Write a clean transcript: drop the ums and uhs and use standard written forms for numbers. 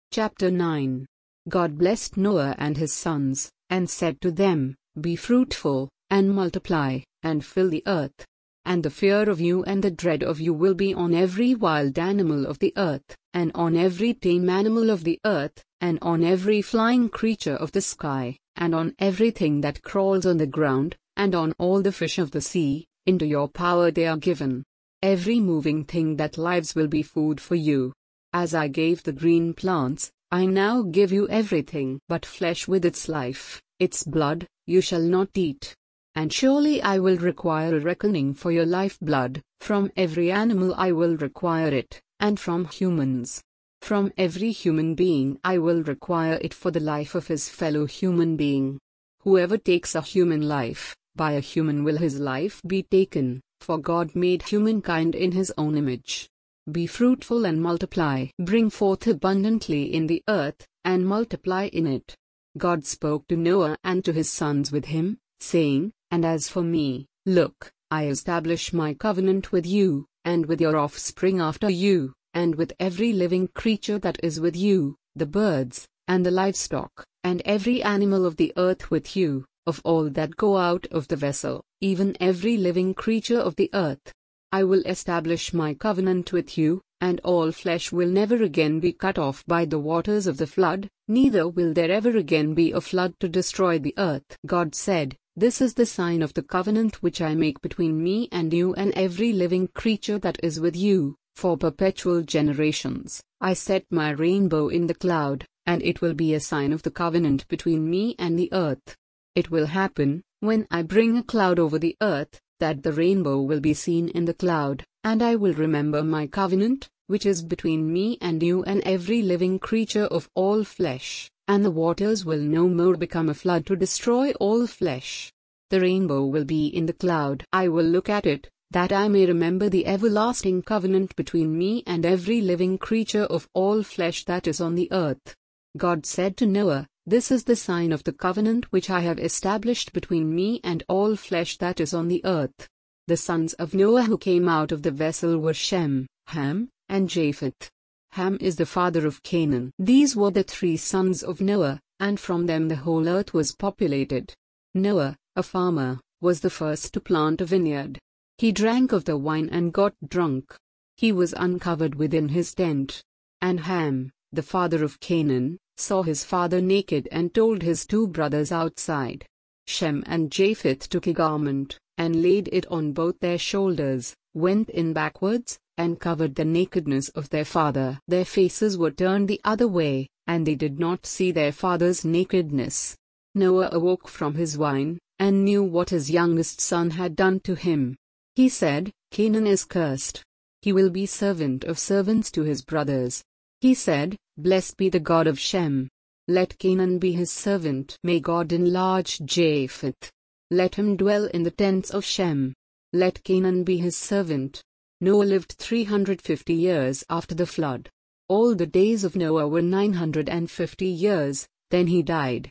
Chapter 9. God blessed Noah and his sons, and said to them, Be fruitful, and multiply, and fill the earth. And the fear of you and the dread of you will be on every wild animal of the earth, and on every tame animal of the earth, and on every flying creature of the sky, and on everything that crawls on the ground, and on all the fish of the sea. Into your power they are given. Every moving thing that lives will be food for you. As I gave the green plants, I now give you everything but flesh with its life, its blood, you shall not eat. And surely I will require a reckoning for your lifeblood, from every animal I will require it, and from humans. From every human being I will require it for the life of his fellow human being. Whoever takes a human life, by a human will his life be taken, for God made humankind in his own image. Be fruitful and multiply, bring forth abundantly in the earth, and multiply in it. God spoke to Noah and to his sons with him, saying, And as for me, look, I establish my covenant with you, and with your offspring after you, and with every living creature that is with you, the birds, and the livestock, and every animal of the earth with you, of all that go out of the vessel, even every living creature of the earth. I will establish my covenant with you, and all flesh will never again be cut off by the waters of the flood, neither will there ever again be a flood to destroy the earth. God said, This is the sign of the covenant which I make between me and you and every living creature that is with you, for perpetual generations. I set my rainbow in the cloud, and it will be a sign of the covenant between me and the earth. It will happen, when I bring a cloud over the earth, that the rainbow will be seen in the cloud, and I will remember my covenant, which is between me and you and every living creature of all flesh, and the waters will no more become a flood to destroy all flesh. The rainbow will be in the cloud. I will look at it, that I may remember the everlasting covenant between me and every living creature of all flesh that is on the earth. God said to Noah, This is the sign of the covenant which I have established between me and all flesh that is on the earth. The sons of Noah who came out of the vessel were Shem, Ham, and Japheth. Ham is the father of Canaan. These were the three sons of Noah, and from them the whole earth was populated. Noah, a farmer, was the first to plant a vineyard. He drank of the wine and got drunk. He was uncovered within his tent. And Ham, the father of Canaan, saw his father naked and told his two brothers outside. Shem and Japheth took a garment, and laid it on both their shoulders, went in backwards, and covered the nakedness of their father. Their faces were turned the other way, and they did not see their father's nakedness. Noah awoke from his wine, and knew what his youngest son had done to him. He said, Canaan is cursed. He will be servant of servants to his brothers. He said, Blessed be the God of Shem. Let Canaan be his servant. May God enlarge Japheth. Let him dwell in the tents of Shem. Let Canaan be his servant. Noah lived 350 years after the flood. All the days of Noah were 950 years, then he died.